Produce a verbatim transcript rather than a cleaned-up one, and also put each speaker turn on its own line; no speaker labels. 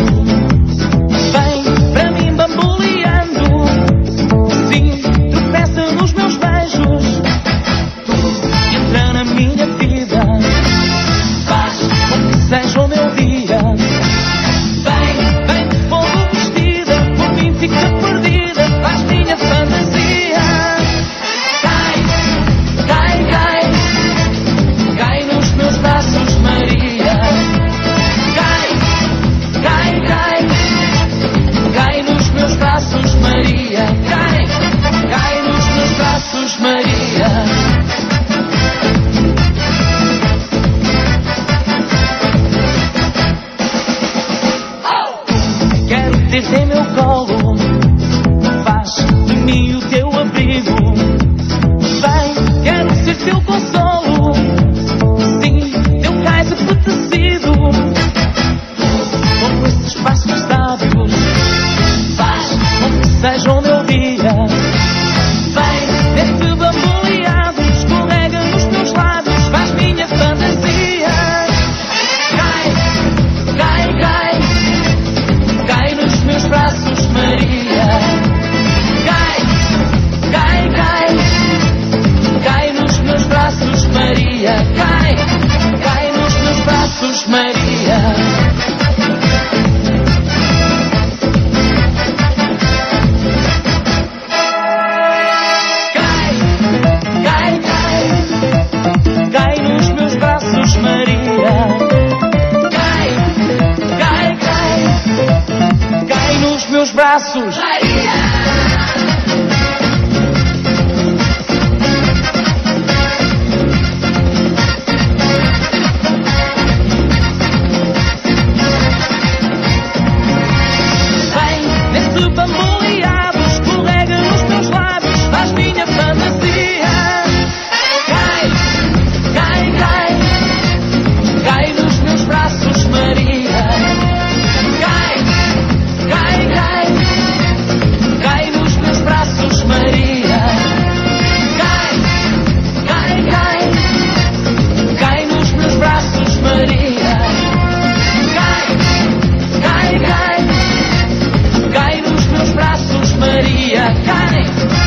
vem para mim bamboleando. Sim, tropeça nos meus beijos. Tu entra na minha vida, faz com que seja o meu dia. Vem, vem de fogo vestida, por mim fica perdida, faz minha fantasia. Cai, cai, cai, cai nos meus braços, Maria. Cai, cai, cai, cai nos meus braços, Maria. Cai, cai nos meus braços, Maria. Quero ter-te em meu colo, faz de mim o teu abrigo. Vem, quero ser teu consolo, sim, teu cais apetecido. Com esses passos sábios, faz com que seja o meu dia. Vem, desce bamboleado, escorrega nos meus lábios, faz minha fantasia. Cai, cai, cai, cai nos meus braços, Maria. Cai, cai, cai, cai nos meus braços, Maria. Cai, cai nos meus braços, Maria. Cai, cai, cai, cai nos meus braços, Maria. Cai, cai, cai, cai nos meus braços, Maria. Vem, nesse bamboleado, escorrega nos meus lábios, faz minha fantasia. Cai, cai, cai, cai nos meus braços, Maria. Cai, cai, cai, cai nos meus braços, Maria. Cai, cai, cai, cai nos meus braços, Maria. Cai, cai, cai, cai nos meus braços, Maria. Cai,